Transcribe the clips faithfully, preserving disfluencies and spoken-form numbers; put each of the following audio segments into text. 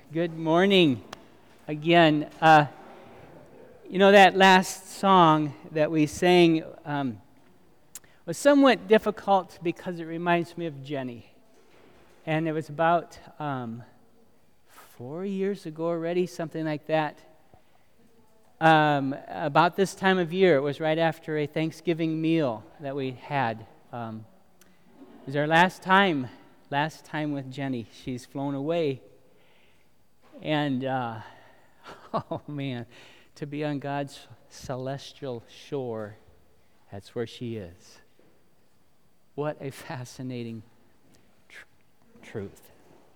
Good morning again. Uh, you know, that last song that we sang um, was somewhat difficult because it reminds me of Jenny. And it was about um, four years ago already, something like that. Um, about this time of year, it was right after a Thanksgiving meal that we had. Um, it was our last time, last time with Jenny. She's flown away. And, uh, oh man, to be on God's celestial shore, that's where she is. What a fascinating tr- truth.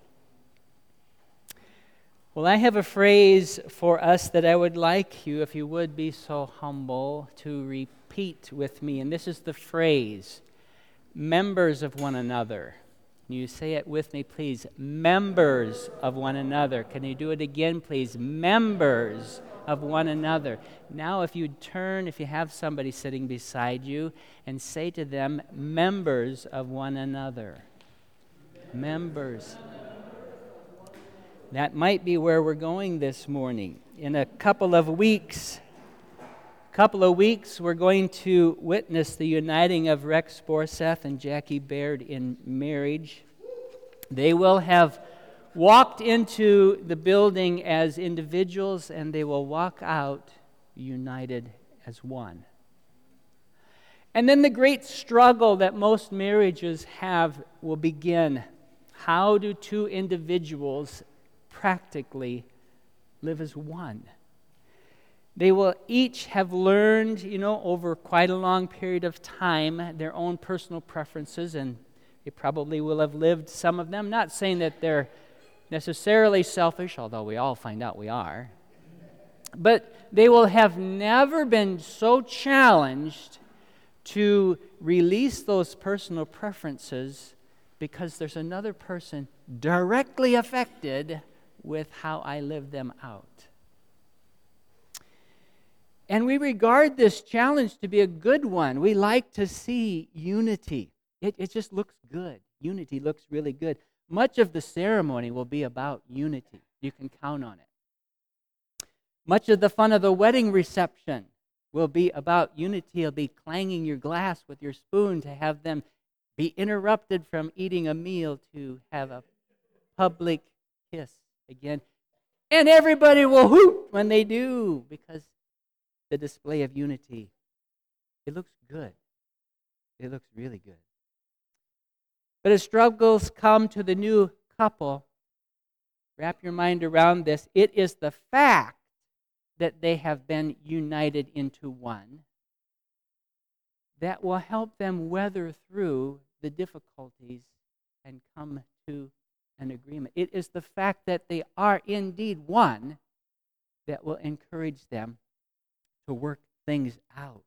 Well, I have a phrase for us that I would like you, if you would be so humble, to repeat with me. And this is the phrase, members of one another. Can you say it with me, please? Members of one another. Can you do it again, please? Members of one another. Now, if you turn, if you have somebody sitting beside you, and say to them, members of one another. Members. That might be where we're going this morning. In a couple of weeks, couple of weeks, we're going to witness the uniting of Rex Borseth and Jackie Baird in marriage. They will have walked into the building as individuals, and they will walk out united as one. And then the great struggle that most marriages have will begin. How do two individuals practically live as one? They will each have learned, you know, over quite a long period of time, their own personal preferences, and they probably will have lived some of them. Not saying that they're necessarily selfish, although we all find out we are. But they will have never been so challenged to release those personal preferences because there's another person directly affected with how I live them out. And we regard this challenge to be a good one. We like to see unity. It, it just looks good. Unity looks really good. Much of the ceremony will be about unity. You can count on it. Much of the fun of the wedding reception will be about unity. It'll be clanging your glass with your spoon to have them be interrupted from eating a meal to have a public kiss again. And everybody will hoot when they do because the display of unity. It looks good. It looks really good. But as struggles come to the new couple, wrap your mind around this. It is the fact that they have been united into one that will help them weather through the difficulties and come to an agreement. It is the fact that they are indeed one that will encourage them to work things out.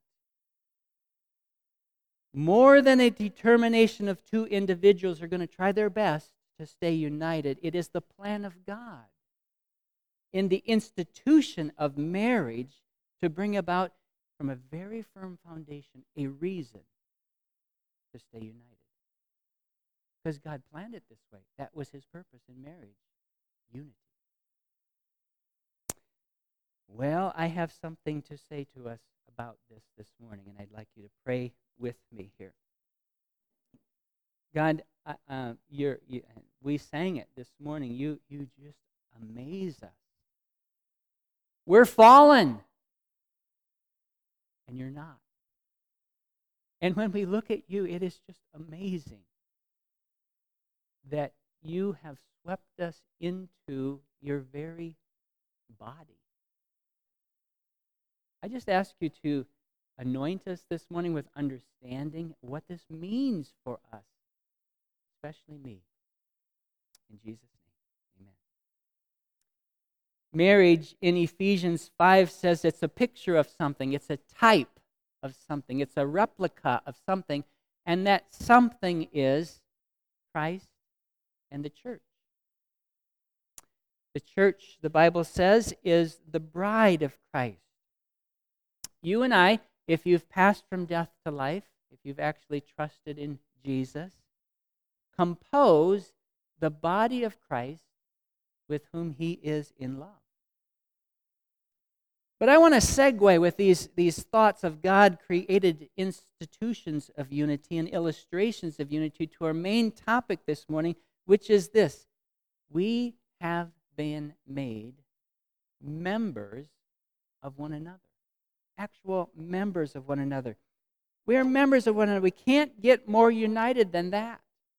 More than a determination of two individuals who are going to try their best to stay united, it is the plan of God in the institution of marriage to bring about, from a very firm foundation, a reason to stay united. Because God planned it this way. That was His purpose in marriage, unity. Well, I have something to say to us about this this morning, and I'd like you to pray with me here. God, uh, uh, you're, you, we sang it this morning. You, you just amaze us. We're fallen, and you're not. And when we look at you, it is just amazing that you have swept us into your very body. I just ask you to anoint us this morning with understanding what this means for us, especially me. In Jesus' name, amen. Marriage in Ephesians five says it's a picture of something. It's a type of something. It's a replica of something. And that something is Christ and the church. The church, the Bible says, is the bride of Christ. You and I, if you've passed from death to life, if you've actually trusted in Jesus, compose the body of Christ with whom he is in love. But I want to segue with these, these thoughts of God-created institutions of unity and illustrations of unity to our main topic this morning, which is this: we have been made members of one another, actual members of one another. We are members of one another. We can't get more united than that.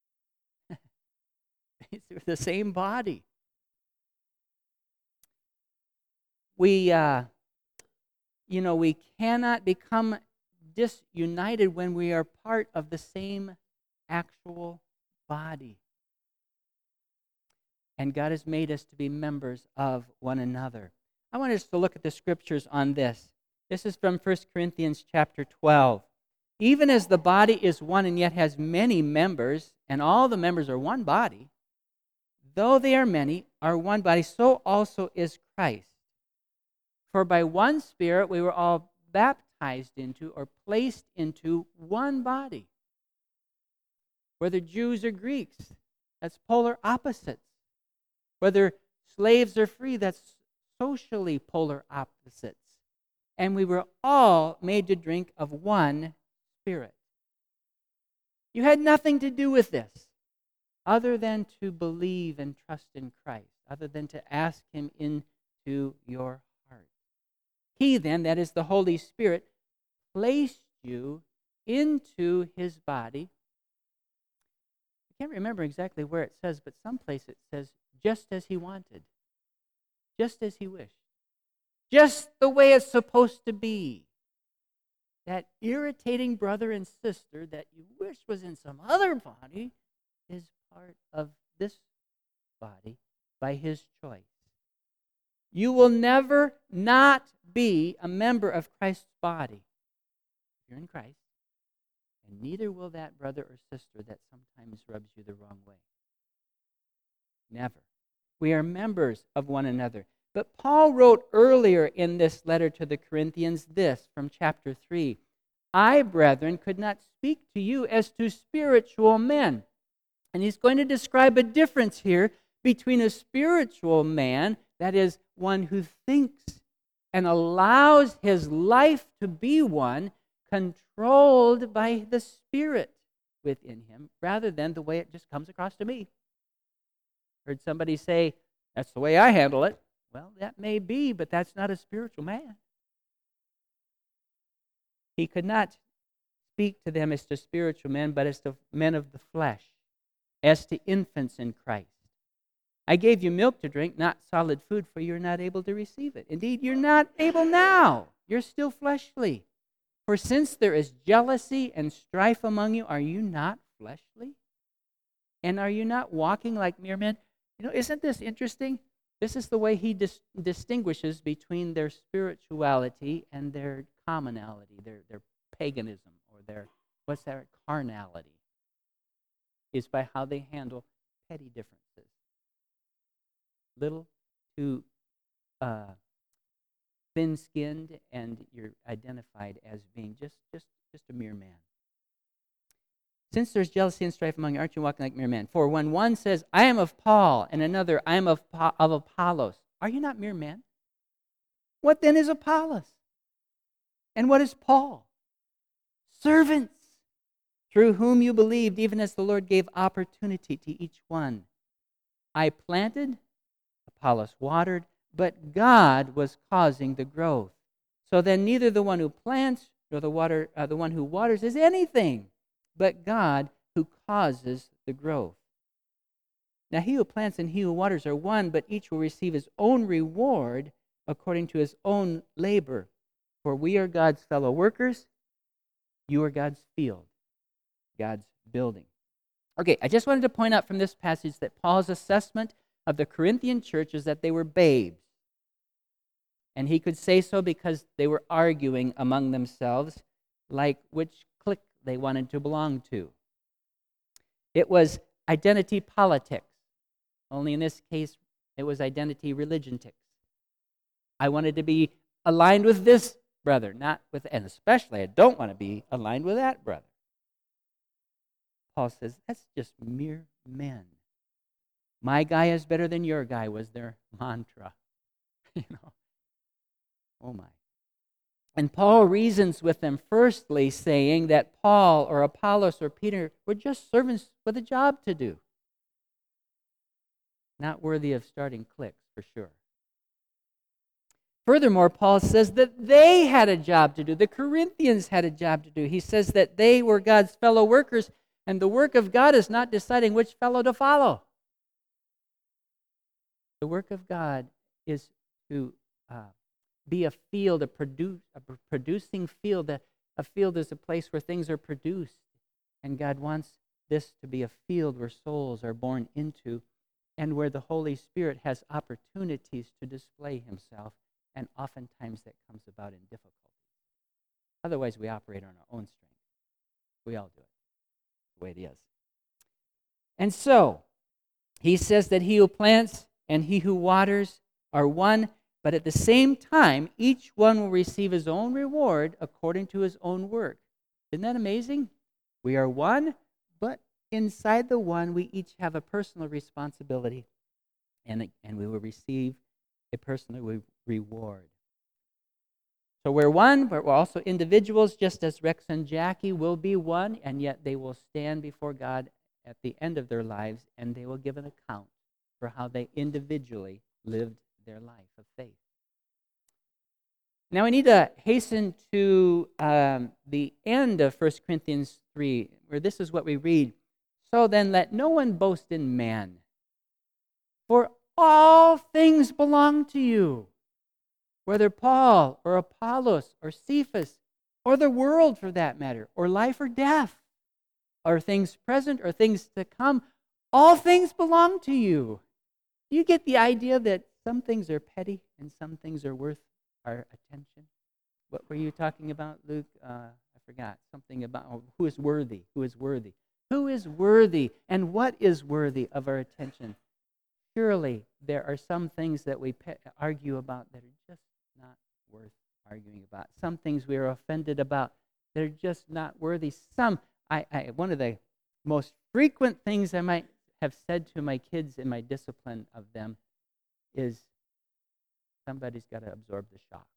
It's the same body. We, uh, you know, we cannot become disunited when we are part of the same actual body. And God has made us to be members of one another. I want us to look at the scriptures on this. This is from First Corinthians chapter twelve. Even as the body is one and yet has many members, and all the members are one body, though they are many, are one body, so also is Christ. For by one Spirit we were all baptized into or placed into one body. Whether Jews or Greeks, that's polar opposites. Whether slaves or free, that's socially polar opposites. And we were all made to drink of one Spirit. You had nothing to do with this other than to believe and trust in Christ, other than to ask Him into your heart. He then, that is the Holy Spirit, placed you into His body. I can't remember exactly where it says, but someplace it says, just as He wanted, just as He wished, just the way it's supposed to be. That irritating brother and sister that you wish was in some other body is part of this body by His choice. You will never not be a member of Christ's body. You're in Christ, and neither will that brother or sister that sometimes rubs you the wrong way. Never. We are members of one another. But Paul wrote earlier in this letter to the Corinthians this from chapter three. I, brethren, could not speak to you as to spiritual men. And he's going to describe a difference here between a spiritual man, that is, one who thinks and allows his life to be one controlled by the Spirit within him, rather than the way it just comes across to me. Heard somebody say, that's the way I handle it. Well, that may be, but that's not a spiritual man. He could not speak to them as to spiritual men, but as to men of the flesh, as to infants in Christ. I gave you milk to drink, not solid food, for you're not able to receive it. Indeed, you're not able now. You're still fleshly. For since there is jealousy and strife among you, are you not fleshly? And are you not walking like mere men? You know, isn't this interesting? This is the way he dis- distinguishes between their spirituality and their commonality, their, their paganism, or their, what's that, carnality, is by how they handle petty differences. Little to uh, thin-skinned, and you're identified as being just, just, just a mere man. Since there's jealousy and strife among you, aren't you walking like mere men? For when one says, I am of Paul, and another, I am of, of Apollos, are you not mere men? What then is Apollos? And what is Paul? Servants, through whom you believed, even as the Lord gave opportunity to each one. I planted, Apollos watered, but God was causing the growth. So then neither the one who plants nor the, water, uh, the one who waters is anything, but God who causes the growth. Now he who plants and he who waters are one, but each will receive his own reward according to his own labor. For we are God's fellow workers, you are God's field, God's building. Okay, I just wanted to point out from this passage that Paul's assessment of the Corinthian church is that they were babes. And he could say so because they were arguing among themselves like which clique they wanted to belong to. It was identity politics. Only in this case, it was identity religion-tics. I wanted to be aligned with this brother, not with, and especially I don't want to be aligned with that brother. Paul says, that's just mere men. My guy is better than your guy was their mantra. You know. Oh my. And Paul reasons with them, firstly, saying that Paul or Apollos or Peter were just servants with a job to do. Not worthy of starting cliques, for sure. Furthermore, Paul says that they had a job to do. The Corinthians had a job to do. He says that they were God's fellow workers, and the work of God is not deciding which fellow to follow. The work of God is to uh, be a field, a, produce, a producing field. A, a field is a place where things are produced, and God wants this to be a field where souls are born into, and where the Holy Spirit has opportunities to display himself, and oftentimes that comes about in difficulty. Otherwise, we operate on our own strength. We all do it. The way it is. And so, he says that he who plants and he who waters are one, but at the same time, each one will receive his own reward according to his own work. Isn't that amazing? We are one, but inside the one, we each have a personal responsibility, and, and we will receive a personal re- reward. So we're one, but we're also individuals, just as Rex and Jackie will be one, and yet they will stand before God at the end of their lives, and they will give an account for how they individually lived their life of faith. Now we need to hasten to um, the end of First Corinthians three, where this is what we read. So then let no one boast in man, for all things belong to you, whether Paul or Apollos or Cephas or the world for that matter, or life or death, or things present or things to come, all things belong to you. Do you get the idea that some things are petty and some things are worth our attention? What were you talking about, Luke? Uh, I forgot. Something about oh, who is worthy, who is worthy. Who is worthy and what is worthy of our attention? Surely there are some things that we pe- argue about that are just not worth arguing about. Some things we are offended about that are just not worthy. Some, I, I one of the most frequent things I might have said to my kids in my discipline of them is, somebody's got to absorb the shock.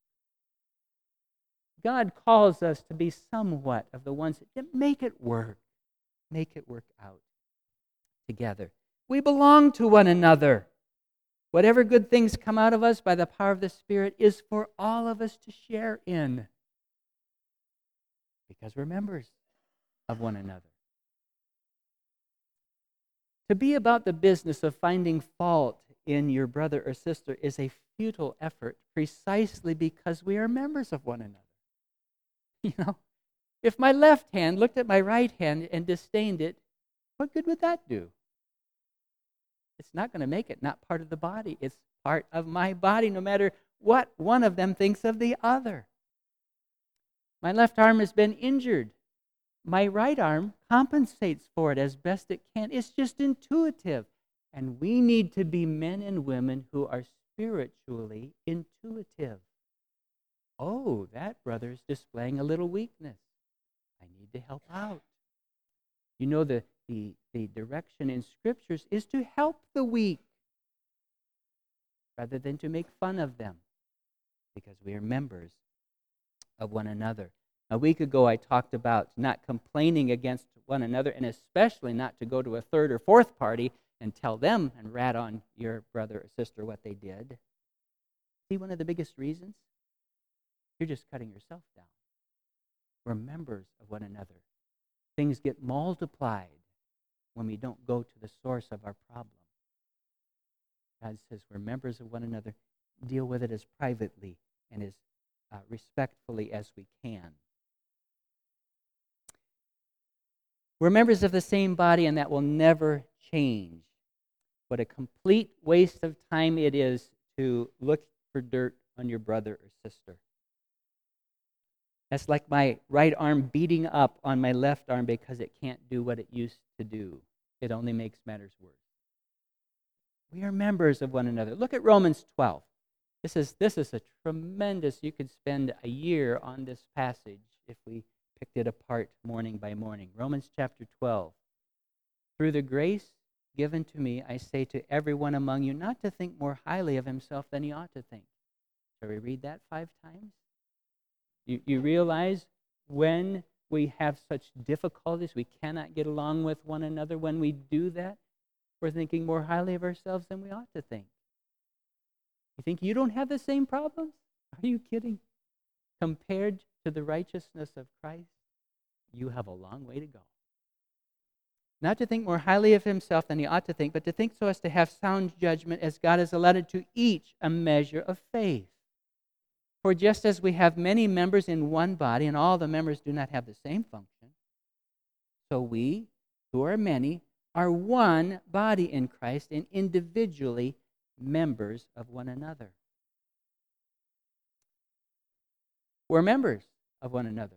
God calls us to be somewhat of the ones that make it work. Make it work out together. We belong to one another. Whatever good things come out of us by the power of the Spirit is for all of us to share in, because we're members of one another. To be about the business of finding fault in your brother or sister is a futile effort, precisely because we are members of one another. You know, if my left hand looked at my right hand and disdained it, what good would that do? It's not going to make it not part of the body. It's part of my body, no matter what one of them thinks of the other. My left arm has been injured. My right arm compensates for it as best it can. It's just intuitive. And we need to be men and women who are spiritually intuitive. Oh, that brother's displaying a little weakness. I need to help out. You know, the, the, the direction in Scriptures is to help the weak rather than to make fun of them, because we are members of one another. A week ago, I talked about not complaining against one another, and especially not to go to a third or fourth party and tell them and rat on your brother or sister what they did. See, one of the biggest reasons? You're just cutting yourself down. We're members of one another. Things get multiplied when we don't go to the source of our problem. God says we're members of one another. Deal with it as privately and as uh, respectfully as we can. We're members of the same body, and that will never change. What a complete waste of time it is to look for dirt on your brother or sister. That's like my right arm beating up on my left arm because it can't do what it used to do. It only makes matters worse. We are members of one another. Look at Romans twelve. This is, this is a tremendous, you could spend a year on this passage if we picked it apart morning by morning. Romans chapter twelve. Through the grace given to me, I say to everyone among you not to think more highly of himself than he ought to think. Shall we read that five times? You, you realize when we have such difficulties, we cannot get along with one another, when we do that, we're thinking more highly of ourselves than we ought to think. You think you don't have the same problems? Are you kidding? Compared to the righteousness of Christ, you have a long way to go. Not to think more highly of himself than he ought to think, but to think so as to have sound judgment, as God has allotted to each a measure of faith. For just as we have many members in one body, and all the members do not have the same function, so we, who are many, are one body in Christ, and individually members of one another. We're members of one another.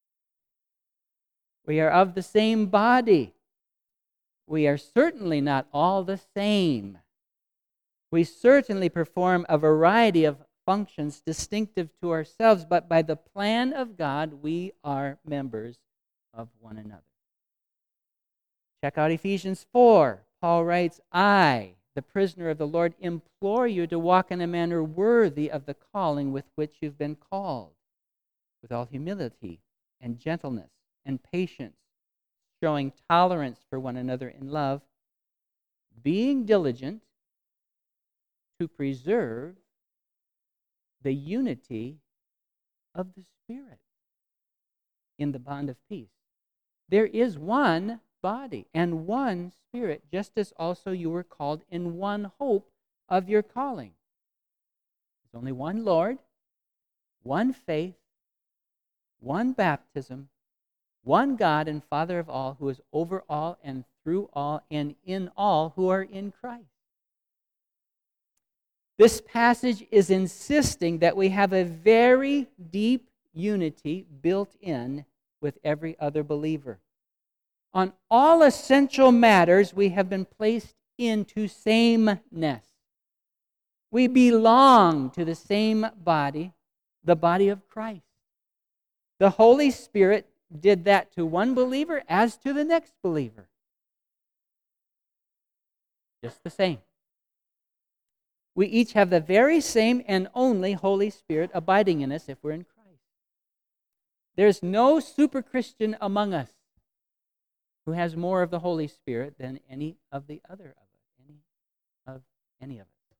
We are of the same body. We are certainly not all the same. We certainly perform a variety of functions distinctive to ourselves, but by the plan of God, we are members of one another. Check out Ephesians four. Paul writes, I, the prisoner of the Lord, implore you to walk in a manner worthy of the calling with which you've been called, with all humility and gentleness and patience, showing tolerance for one another in love, being diligent to preserve the unity of the Spirit in the bond of peace. There is one body and one Spirit, just as also you were called in one hope of your calling. There's only one Lord, one faith, one baptism, one God and Father of all, who is over all and through all and in all who are in Christ. This passage is insisting that we have a very deep unity built in with every other believer. On all essential matters, we have been placed into sameness. We belong to the same body, the body of Christ. The Holy Spirit did that to one believer as to the next believer. Just the same. We each have the very same and only Holy Spirit abiding in us if we're in Christ. There's no super Christian among us who has more of the Holy Spirit than any of the other of us, any of any of us.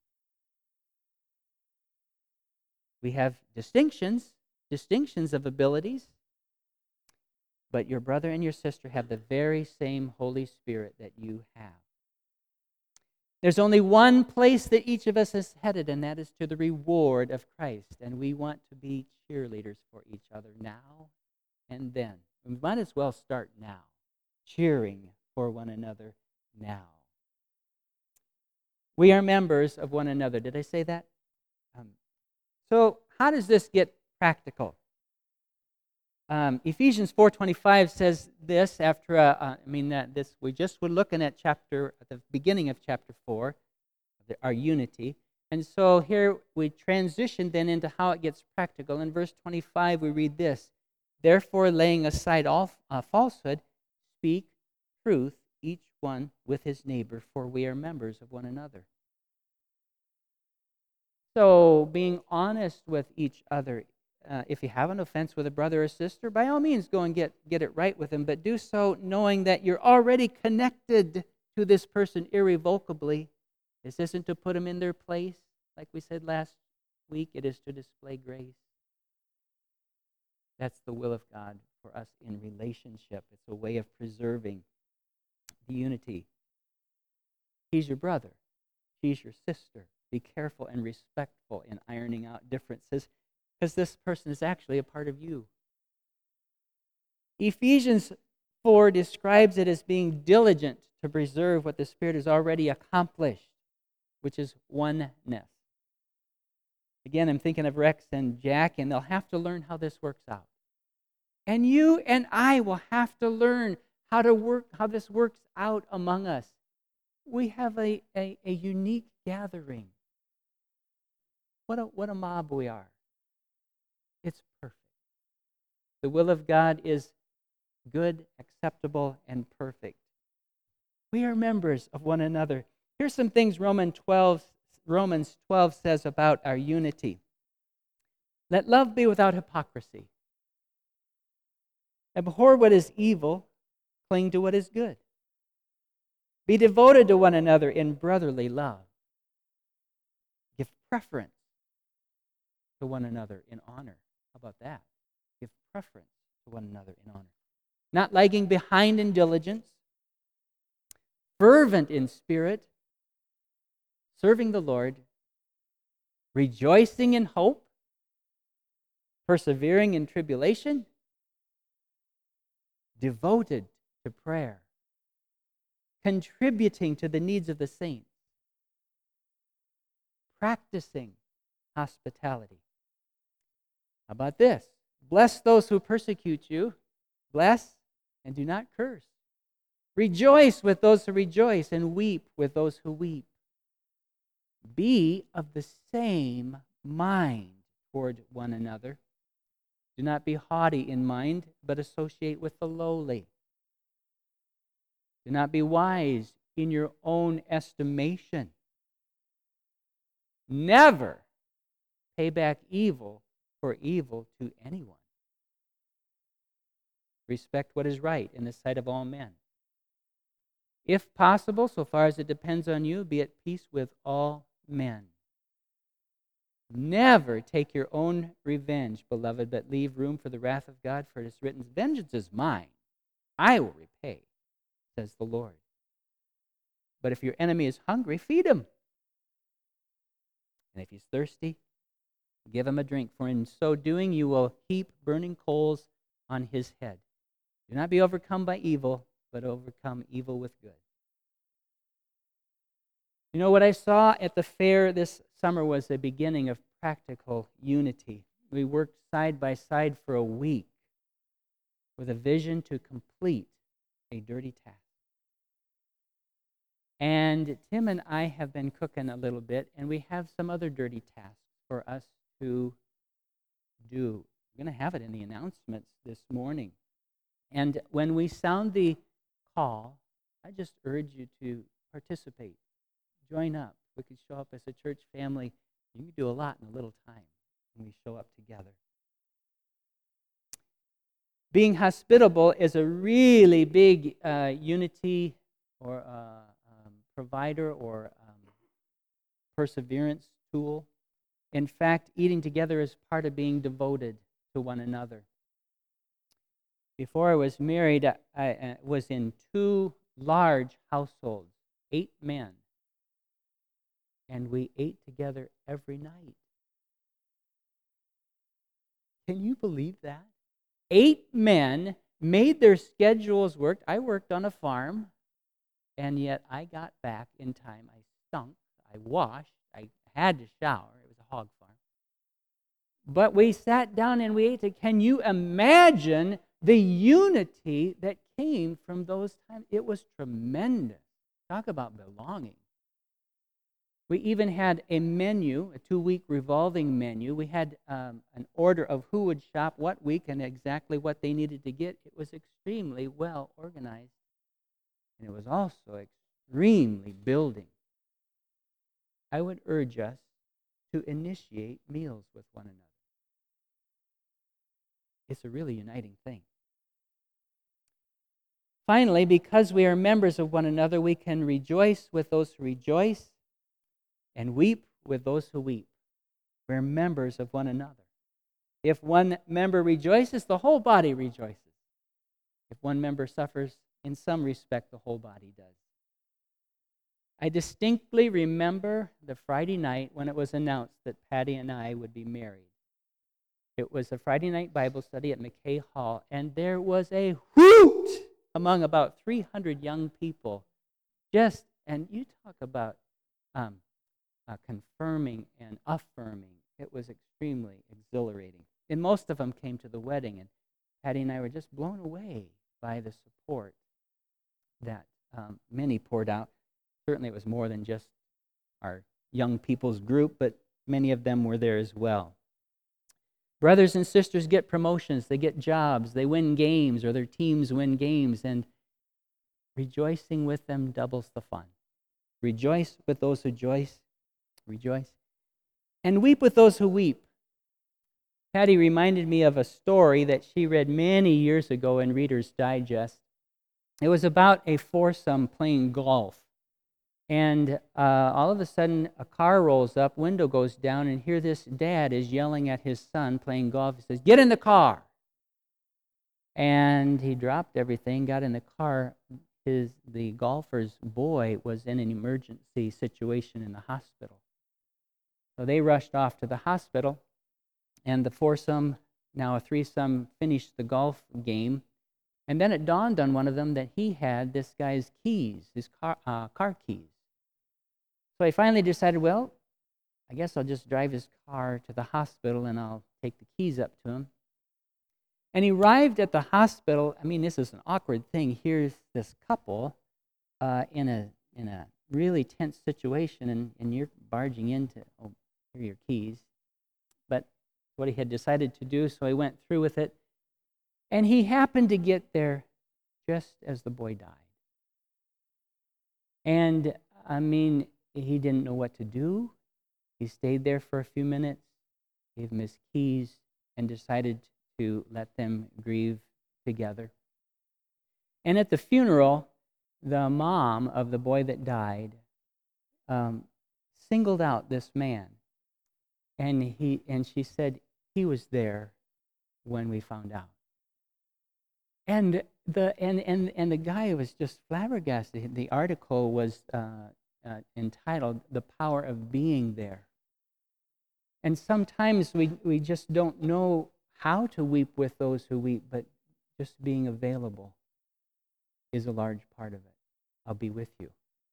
We have distinctions, distinctions of abilities, but your brother and your sister have the very same Holy Spirit that you have. There's only one place that each of us is headed, and that is to the reward of Christ. And we want to be cheerleaders for each other now and then. We might as well start now, cheering for one another now. We are members of one another. Did I say that? Um, so how does this get practical? Um, Ephesians four twenty-five says this after, uh, uh, I mean, uh, this we just were looking at chapter, at the beginning of chapter four, the, our unity. And so here we transition then into how it gets practical. In verse twenty-five, we read this, therefore, laying aside all uh, falsehood, speak truth, each one with his neighbor, for we are members of one another. So being honest with each other. Uh, if you have an offense with a brother or sister, by all means go and get, get it right with him, but do so knowing that you're already connected to this person irrevocably. This isn't to put them in their place, like we said last week. It is to display grace. That's the will of God for us in relationship. It's a way of preserving the unity. He's your brother. She's your sister. Be careful and respectful in ironing out differences, because this person is actually a part of you. Ephesians four describes it as being diligent to preserve what the Spirit has already accomplished, which is oneness. Again, I'm thinking of Rex and Jack, and they'll have to learn how this works out. And you and I will have to learn how to work, how this works out among us. We have a, a, a unique gathering. What a, what a mob we are. It's perfect. The will of God is good, acceptable, and perfect. We are members of one another. Here's some things Romans twelve, Romans twelve says about our unity. Let love be without hypocrisy. Abhor what is evil, cling to what is good. Be devoted to one another in brotherly love. Give preference to one another in honor. How about that? Give preference to one another in honor. Not lagging behind in diligence, fervent in spirit, serving the Lord, rejoicing in hope, persevering in tribulation, devoted to prayer, contributing to the needs of the saints, practicing hospitality. How about this? Bless those who persecute you. Bless and do not curse. Rejoice with those who rejoice and weep with those who weep. Be of the same mind toward one another. Do not be haughty in mind, but associate with the lowly. Do not be wise in your own estimation. Never pay back evil for evil to anyone. Respect what is right in the sight of all men. If possible, so far as it depends on you, be at peace with all men. Never take your own revenge, beloved, but leave room for the wrath of God, for it is written, vengeance is mine, I will repay, says the Lord. But if your enemy is hungry, feed him. And if he's thirsty, give him a drink, for in so doing you will heap burning coals on his head. Do not be overcome by evil, but overcome evil with good. You know, what I saw at the fair this summer was the beginning of practical unity. We worked side by side for a week with a vision to complete a dirty task. And Tim and I have been cooking a little bit, and we have some other dirty tasks for us to do. We're going to have it in the announcements this morning. And when we sound the call, I just urge you to participate. Join up. We can show up as a church family. You can do a lot in a little time when we show up together. Being hospitable is a really big uh, unity or uh, um, provider or um, perseverance tool. In fact, eating together is part of being devoted to one another. Before I was married, I, I was in two large households, eight men. And we ate together every night. Can you believe that? Eight men made their schedules work. I worked on a farm, and yet I got back in time. I stunk. I washed. I had to shower. It was a hog farm. But we sat down and we ate together. Can you imagine the unity that came from those times? It was tremendous. Talk about belonging. We even had a menu, a two-week revolving menu. We had um, an order of who would shop what week and exactly what they needed to get. It was extremely well organized. And it was also extremely building. I would urge us to initiate meals with one another. It's a really uniting thing. Finally, because we are members of one another, we can rejoice with those who rejoice and weep with those who weep. We're members of one another. If one member rejoices, the whole body rejoices. If one member suffers, in some respect, the whole body does. I distinctly remember the Friday night when it was announced that Patty and I would be married. It was a Friday night Bible study at McKay Hall, and there was a hoot among about three hundred young people. Just, and you talk about um, uh, confirming and affirming. It was extremely exhilarating. And most of them came to the wedding, and Patty and I were just blown away by the support that um, many poured out. Certainly it was more than just our young people's group, but many of them were there as well. Brothers and sisters get promotions, they get jobs, they win games, or their teams win games, and rejoicing with them doubles the fun. Rejoice with those who rejoice, rejoice, and weep with those who weep. Patty reminded me of a story that she read many years ago in Reader's Digest. It was about a foursome playing golf. And uh, all of a sudden, a car rolls up, window goes down, and here this dad is yelling at his son playing golf. He says, "Get in the car!" And he dropped everything, got in the car. His the golfer's boy was in an emergency situation in the hospital. So they rushed off to the hospital, and the foursome, now a threesome, finished the golf game. And then it dawned on one of them that he had this guy's keys, his car, uh, car keys. So I finally decided, well, I guess I'll just drive his car to the hospital and I'll take the keys up to him. And he arrived at the hospital. I mean, this is an awkward thing. Here's this couple uh, in a in a really tense situation, and, and you're barging into, oh, here are your keys. But what he had decided to do, so he went through with it. And he happened to get there just as the boy died. And, I mean, he didn't know what to do. He stayed there for a few minutes, gave him his keys, and decided to let them grieve together. And at the funeral, the mom of the boy that died um, singled out this man. And he and she said, he was there when we found out. And the and, and, and the guy was just flabbergasted. The article was uh, uh, entitled, "The Power of Being There." And sometimes we, we just don't know how to weep with those who weep, but just being available is a large part of it. I'll be with you.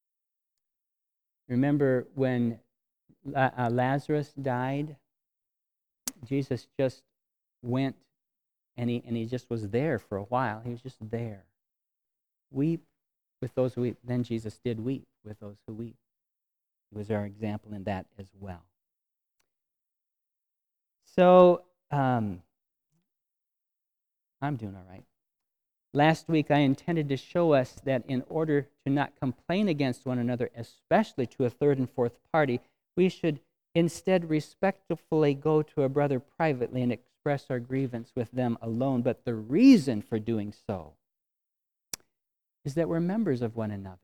Remember when La- uh, Lazarus died? Jesus just went and he, and he just was there for a while. He was just there. Weep with those who weep. Then Jesus did weep with those who weep. He was our example in that as well. So, um, I'm doing all right. Last week, I intended to show us that in order to not complain against one another, especially to a third and fourth party, we should instead respectfully go to a brother privately and express our grievance with them alone. But the reason for doing so is that we're members of one another.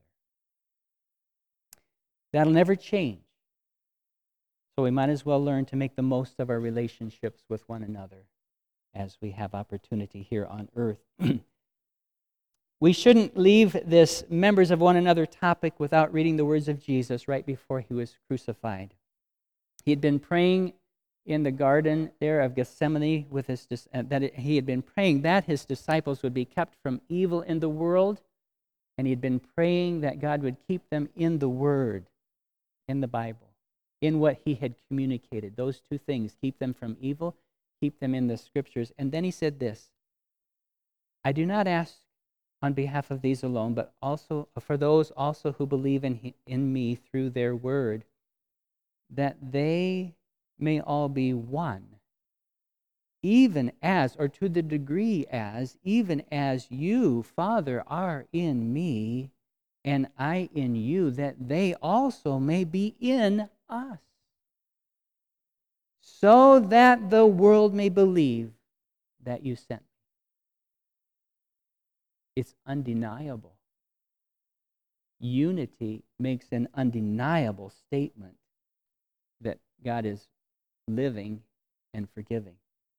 That'll never change. So we might as well learn to make the most of our relationships with one another as we have opportunity here on earth. We shouldn't leave this members of one another topic without reading the words of Jesus right before he was crucified. He had been praying in the garden there of Gethsemane with his uh, that it, he had been praying that his disciples would be kept from evil in the world, and he had been praying that God would keep them in the Word, in the Bible, in what he had communicated. Those two things, keep them from evil, keep them in the Scriptures. And then he said this, "I do not ask on behalf of these alone, but also for those also who believe in, he, in me through their word, that they may all be one, even as, or to the degree as, even as you, Father, are in me, and I in you, that they also may be in us, so that the world may believe that you sent me." It's undeniable. Unity makes an undeniable statement that God is living and forgiving.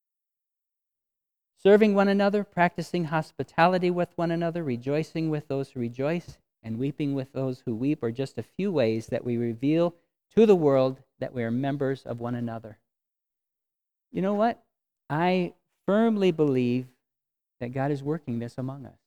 Serving one another, practicing hospitality with one another, rejoicing with those who rejoice, and weeping with those who weep are just a few ways that we reveal to the world that we are members of one another. You know what? I firmly believe that God is working this among us.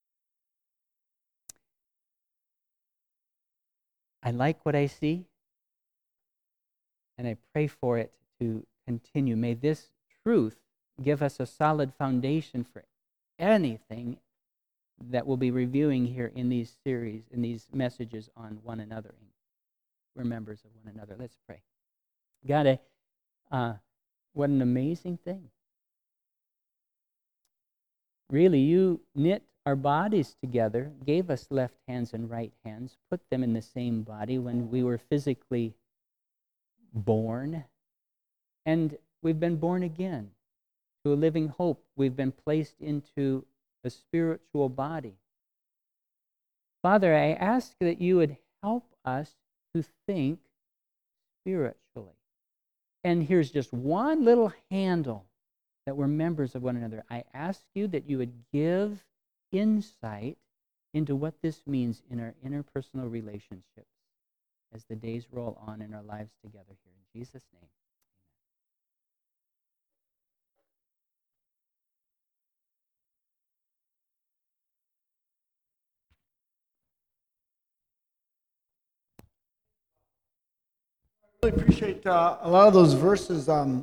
I like what I see, and I pray for it to continue. May this truth give us a solid foundation for anything that we'll be reviewing here in these series, in these messages on one another. We're members of one another. Let's pray. God, I, uh, what an amazing thing. Really, you knit our bodies together, gave us left hands and right hands, put them in the same body when we were physically born, and we've been born again to a living hope. We've been placed into a spiritual body. Father, I ask that you would help us to think spiritually. And here's just one little handle that we're members of one another. I ask you that you would give insight into what this means in our interpersonal relationships as the days roll on in our lives together here. In Jesus' name. I really appreciate uh, a lot of those verses. Um,